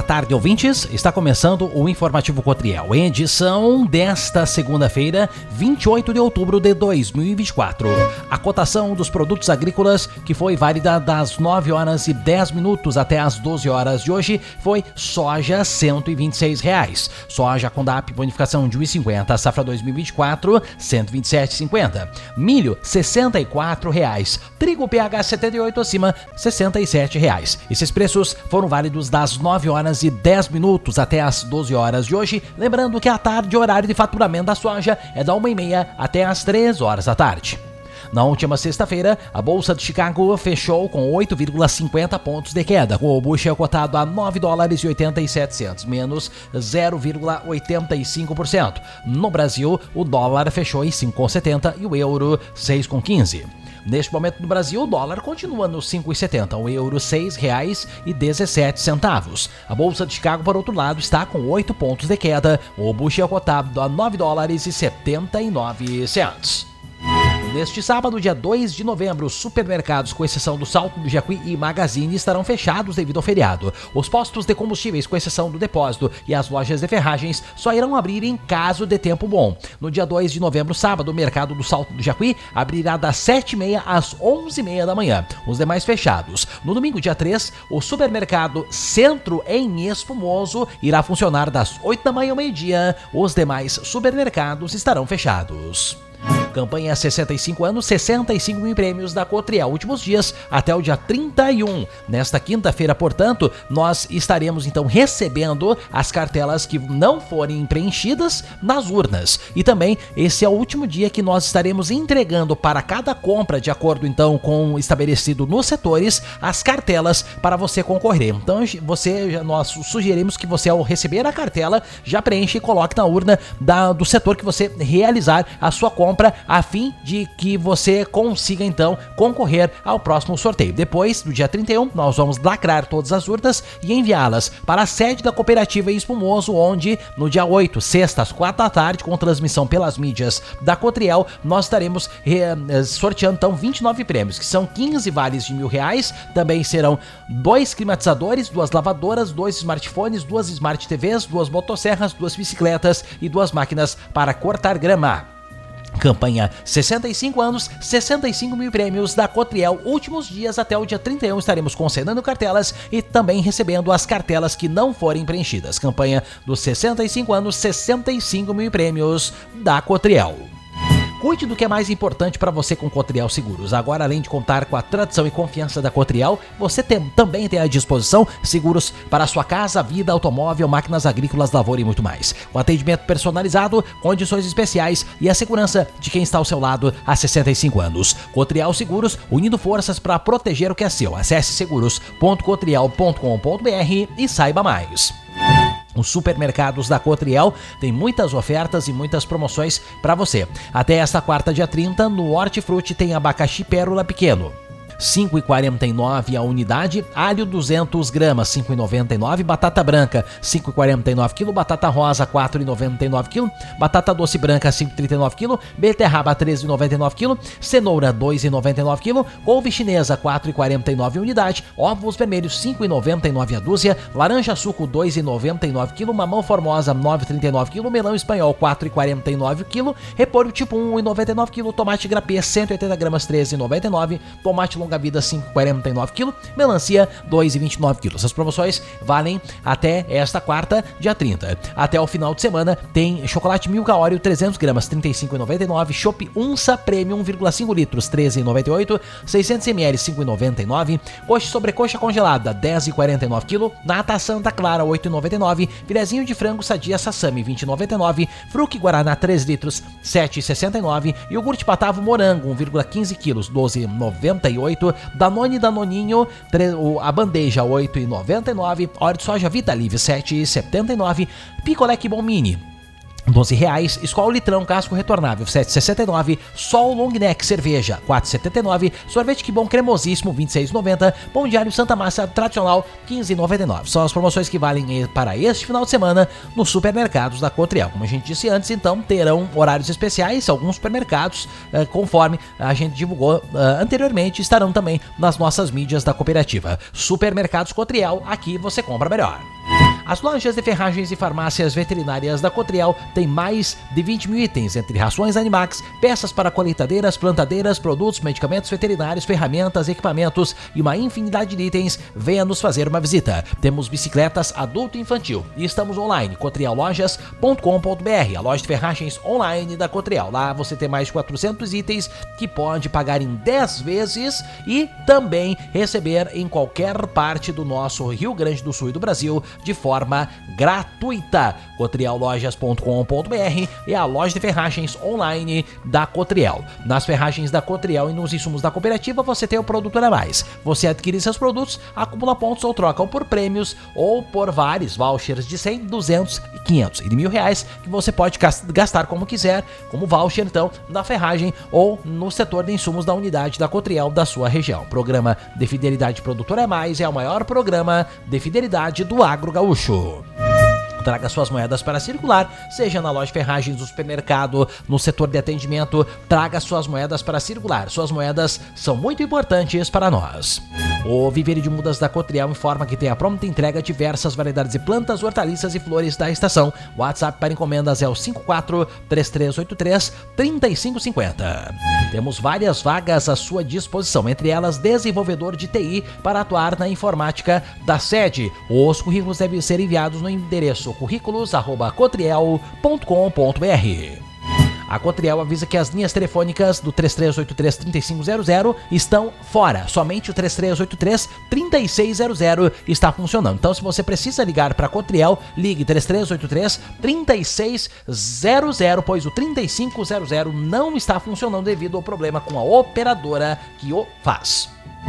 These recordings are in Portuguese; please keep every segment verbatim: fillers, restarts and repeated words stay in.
tarde, ouvintes. Está começando o Informativo Cotriel, em edição desta segunda-feira, vinte e oito de outubro de dois mil e vinte e quatro. A cotação dos produtos agrícolas, que foi válida das nove horas e dez minutos até as doze horas de hoje, foi soja cento e vinte e seis reais. Soja Condap, bonificação de um real e cinquenta, safra dois mil e vinte e quatro, cento e vinte e sete reais e cinquenta. Milho, sessenta e quatro reais. Trigo P H setenta e oito acima, sessenta e sete reais. Esses preços foram válidos das nove horas e dez minutos até as doze horas de hoje. Lembrando que a tarde, o horário de faturamento da soja é da uma e meia até as três horas da tarde. Na última sexta-feira, a Bolsa de Chicago fechou com oito vírgula cinquenta pontos de queda, com o bushel cotado a nove dólares e oitenta e sete centavos, menos zero vírgula oitenta e cinco por cento. No Brasil, o dólar fechou em cinco vírgula setenta e o euro seis vírgula quinze. Neste momento no Brasil, o dólar continua nos cinco vírgula setenta, o euro seis reais e dezessete centavos. A Bolsa de Chicago, por outro lado, está com oito pontos de queda, o bushel cotado a nove dólares e setenta e nove centavos. Neste sábado, dia dois de novembro, os supermercados, com exceção do Salto do Jacuí e Magazine, estarão fechados devido ao feriado. Os postos de combustíveis, com exceção do depósito, e as lojas de ferragens só irão abrir em caso de tempo bom. No dia dois de novembro, sábado, o mercado do Salto do Jacuí abrirá das sete e meia às onze e meia da manhã. Os demais fechados. No domingo, dia três, o supermercado Centro em Espumoso irá funcionar das oito da manhã ao meio-dia. Os demais supermercados estarão fechados. Campanha sessenta e cinco anos, sessenta e cinco mil prêmios da Cotriel. Últimos dias até o dia trinta e um. Nesta quinta-feira, portanto, nós estaremos então recebendo as cartelas que não forem preenchidas nas urnas. E também esse é o último dia que nós estaremos entregando para cada compra, de acordo então com o estabelecido nos setores, as cartelas para você concorrer. Então você, nós sugerimos que você, ao receber a cartela, já preencha e coloque na urna da, do setor que você realizar a sua compra, a fim de que você consiga então concorrer ao próximo sorteio. Depois, no dia trinta e um, nós vamos lacrar todas as urnas e enviá-las para a sede da cooperativa Espumoso, onde no dia oito, sexta, às quatro da tarde, com transmissão pelas mídias da Cotriel, nós estaremos eh, sorteando então vinte e nove prêmios, que são quinze vales de mil reais. Também serão dois climatizadores, duas lavadoras, dois smartphones, duas smart T Vs, duas motosserras, duas bicicletas e duas máquinas para cortar grama. Campanha sessenta e cinco anos, sessenta e cinco mil prêmios da Cotriel. Últimos dias até o dia trinta e um estaremos concedendo cartelas e também recebendo as cartelas que não forem preenchidas. Campanha dos sessenta e cinco anos, sessenta e cinco mil prêmios da Cotriel. Cuide do que é mais importante para você com Cotriel Seguros. Agora, além de contar com a tradição e confiança da Cotriel, você tem, também tem à disposição seguros para a sua casa, vida, automóvel, máquinas agrícolas, lavoura e muito mais. Com atendimento personalizado, condições especiais e a segurança de quem está ao seu lado há sessenta e cinco anos. Cotriel Seguros, unindo forças para proteger o que é seu. Acesse seguros ponto cotriel ponto com ponto br e saiba mais. Os supermercados da Cotriel têm muitas ofertas e muitas promoções para você. Até esta quarta, dia trinta, no Hortifruti tem abacaxi pérola pequeno, cinco reais e quarenta e nove centavos a unidade, alho duzentas gramas, cinco reais e noventa e nove centavos, batata branca, cinco reais e quarenta e nove centavos quilo, batata rosa, quatro reais e noventa e nove centavos quilo, batata doce branca, cinco reais e trinta e nove centavos quilo, beterraba, treze reais e noventa e nove centavos quilo, cenoura, dois reais e noventa e nove centavos quilo, couve chinesa, quatro reais e quarenta e nove centavos unidade, ovos vermelhos, cinco reais e noventa e nove centavos a dúzia, laranja suco, dois reais e noventa e nove centavos quilo, mamão formosa, nove reais e trinta e nove centavos quilo, melão espanhol, quatro reais e quarenta e nove centavos quilo, repolho tipo um reais e noventa e nove centavos quilo, tomate grapê, cento e oitenta gramas, treze reais e noventa e nove centavos, tomate longa vida, cinco reais e quarenta e nove centavos quilo, melancia, dois reais e vinte e nove centavos quilo. Essas promoções valem até esta quarta, dia trinta. Até o final de semana tem chocolate Milka Oreo trezentas gramas, trinta e cinco reais e noventa e nove centavos, Chopp Unsa Premium um vírgula cinco litros, treze reais e noventa e oito centavos, seiscentos mililitros, cinco reais e noventa e nove centavos, coxa e sobrecoxa congelada, dez reais e quarenta e nove centavos quilo, nata Santa Clara, oito reais e noventa e nove centavos, filezinho de frango sadia Sassami, vinte reais e noventa e nove centavos, Fruque Guaraná três litros, sete reais e sessenta e nove centavos, iogurte Patavo Morango, um vírgula quinze quilos, doze reais e noventa e oito centavos, Danone Danoninho, a bandeja oito reais e noventa e nove centavos, óleo de soja Vitalive sete reais e setenta e nove centavos, picolé Que Bom Mini doze reais, Skol Litrão Casco Retornável sete reais e sessenta e nove centavos, Sol Long Neck Cerveja quatro reais e setenta e nove centavos, Sorvete Que Bom Cremosíssimo vinte e seis reais e noventa centavos, Pão Diário Santa Massa Tradicional quinze reais e noventa e nove centavos. São as promoções que valem para este final de semana nos supermercados da Cotriel. Como a gente disse antes, então terão horários especiais. Alguns supermercados, conforme a gente divulgou anteriormente, estarão também nas nossas mídias da cooperativa. Supermercados Cotriel, aqui você compra melhor. As lojas de ferragens e farmácias veterinárias da Cotriel têm mais de vinte mil itens, entre rações Animax, peças para colheitadeiras, plantadeiras, produtos, medicamentos veterinários, ferramentas, equipamentos e uma infinidade de itens. Venha nos fazer uma visita. Temos bicicletas adulto e infantil e estamos online, cotriel lojas ponto com ponto b r, a loja de ferragens online da Cotriel. Lá você tem mais de quatrocentos itens que pode pagar em dez vezes e também receber em qualquer parte do nosso Rio Grande do Sul e do Brasil de forma gratuita. cotriel lojas ponto com ponto b r é a loja de ferragens online da Cotriel. Nas ferragens da Cotriel e nos insumos da cooperativa você tem o produto a mais. Você adquire seus produtos, acumula pontos ou troca por prêmios ou por vários vouchers de cem, duzentos, quinhentos e de mil reais que você pode gastar como quiser, como voucher então, na ferragem ou no setor de insumos da unidade da Cotriel da sua região. Programa de Fidelidade Produtor é Mais é o maior programa de fidelidade do agro gaúcho. Traga suas moedas para circular, seja na loja de ferragens do supermercado, no setor de atendimento, traga suas moedas para circular. Suas moedas são muito importantes para nós. O Viveiro de Mudas da Cotriel informa que tem a pronta entrega de diversas variedades de plantas, hortaliças e flores da estação. O WhatsApp para encomendas é o cinco quatro, três três oito três, três cinco cinco zero. Temos várias vagas à sua disposição, entre elas desenvolvedor de T I para atuar na informática da sede. Os currículos devem ser enviados no endereço currículos arroba cotriel ponto com ponto b r. A Cotriel avisa que as linhas telefônicas do três três oito três, três cinco zero zero estão fora. Somente o três três oito três, três seis zero zero está funcionando. Então, se você precisa ligar para a Cotriel, ligue três três oito três, três seis zero zero, pois o três cinco zero zero não está funcionando devido ao problema com a operadora que o faz.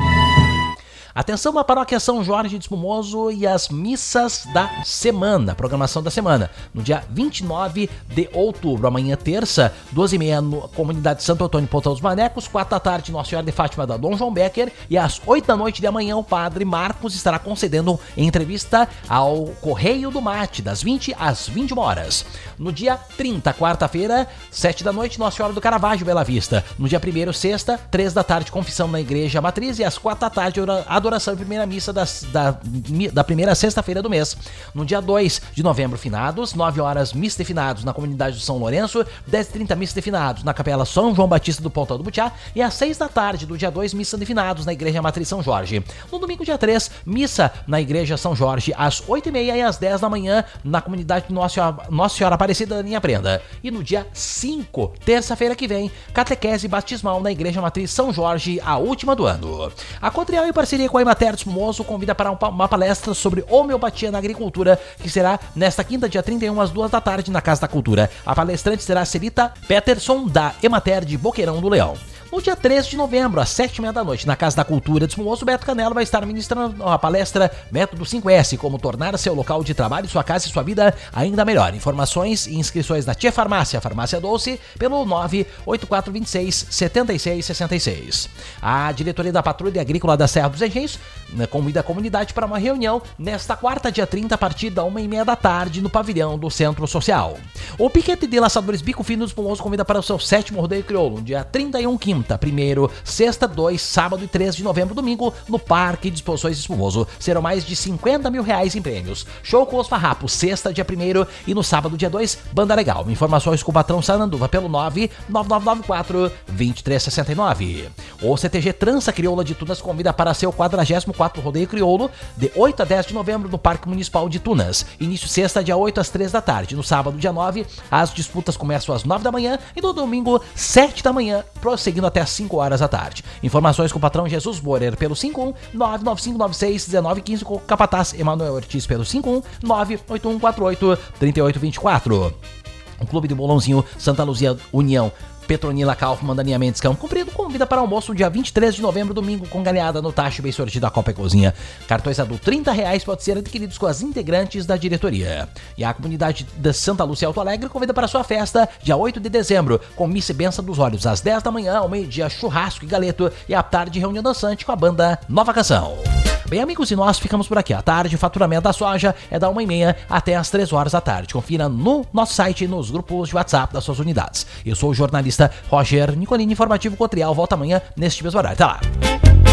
Atenção à Paróquia São Jorge de Espumoso e as missas da semana, programação da semana. No dia vinte e nove de outubro, amanhã terça, duas e meia, na comunidade Santo Antônio Pontão dos Manecos, quatro da tarde, Nossa Senhora de Fátima da Dom João Becker, e às oito da noite de amanhã, o padre Marcos estará concedendo entrevista ao Correio do Mate, das vinte às vinte e uma horas. No dia trinta, quarta-feira, sete da noite, Nossa Senhora do Caravaggio, Bela Vista. No dia primeiro, sexta, três da tarde, confissão na Igreja Matriz, e às quatro da tarde, a adoração e primeira missa das, da, da primeira sexta-feira do mês. No dia dois de novembro, finados, nove horas, missa de finados na comunidade do São Lourenço, dez e trinta, missa de finados na capela São João Batista do Pontão do Butiá, e às seis da tarde do dia dois, missa de finados na Igreja Matriz São Jorge. No domingo, dia três, missa na Igreja São Jorge às oito e meia e às dez da manhã na comunidade Nossa, Nossa Senhora Aparecida da Linha Prenda. E no dia cinco, terça-feira que vem, catequese batismal na Igreja Matriz São Jorge, a última do ano. A Cotriel, em parceria com a Emater Espumoso, convida para uma palestra sobre homeopatia na agricultura, que será nesta quinta, dia trinta e um, às duas da tarde, na Casa da Cultura. A palestrante será Celita Peterson, da Emater de Boqueirão do Leão. No dia três de novembro, às sete e meia da noite, na Casa da Cultura de Espumoso, Beto Canela vai estar ministrando a palestra Método cinco S, como tornar seu local de trabalho, sua casa e sua vida ainda melhor. Informações e inscrições na Tia Farmácia, Farmácia Doce, pelo nove oito quatro dois seis, sete seis seis seis. A diretoria da Patrulha Agrícola da Serra dos Engenhos convida a comunidade para uma reunião nesta quarta, dia trinta, a partir da uma e meia da tarde, no pavilhão do Centro Social. O Piquete de Laçadores Bico Fino do Espumoso convida para o seu sétimo rodeio crioulo, dia trinta e um, quinta, primeiro, sexta, dois, sábado e três de novembro, domingo, no Parque de Exposições Espumoso. Serão mais de cinquenta mil reais em prêmios. Show com os farrapos, sexta, dia primeiro, e no sábado, dia dois, Banda Legal. Informações com o patrão Sananduva pelo nove nove nove nove quatro, dois três seis nove. O C T G Trança Crioula de Tunas convida para seu quadragésimo quarto rodeio crioulo, de oito a dez de novembro, no Parque Municipal de Tunas. Início sexta, dia oito, às três da tarde. No sábado, dia nove, as disputas começam às nove da manhã e no domingo, sete da manhã, prosseguindo até às cinco horas da tarde. Informações com o patrão Jesus Borer pelo cinco um nove nove cinco nove seis um nove um cinco, com o capataz Emanuel Ortiz pelo cinco um nove oito um quatro oito, três oito dois quatro. O Clube do Bolãozinho Santa Luzia União Petronila Kaufmann da Linha Mendes Cão Comprido convida para almoço no dia vinte e três de novembro, domingo, com galinhada no tacho bem sortido da Copa e Cozinha. Cartões adultos trinta reais pode ser adquiridos com as integrantes da diretoria. E a comunidade da Santa Lúcia Alto Alegre convida para sua festa, dia oito de dezembro, com missa e benção dos olhos, às dez da manhã, ao meio-dia, churrasco e galeto, e à tarde, reunião dançante com a banda Nova Canção. Bem, amigos, e nós ficamos por aqui. À tarde, o faturamento da soja é da uma e meia até às três horas da tarde. Confira no nosso site e nos grupos de WhatsApp das suas unidades. Eu sou o jornalista Roger Nicolini, informativo Cotriel. Volta amanhã neste mesmo horário. Até lá!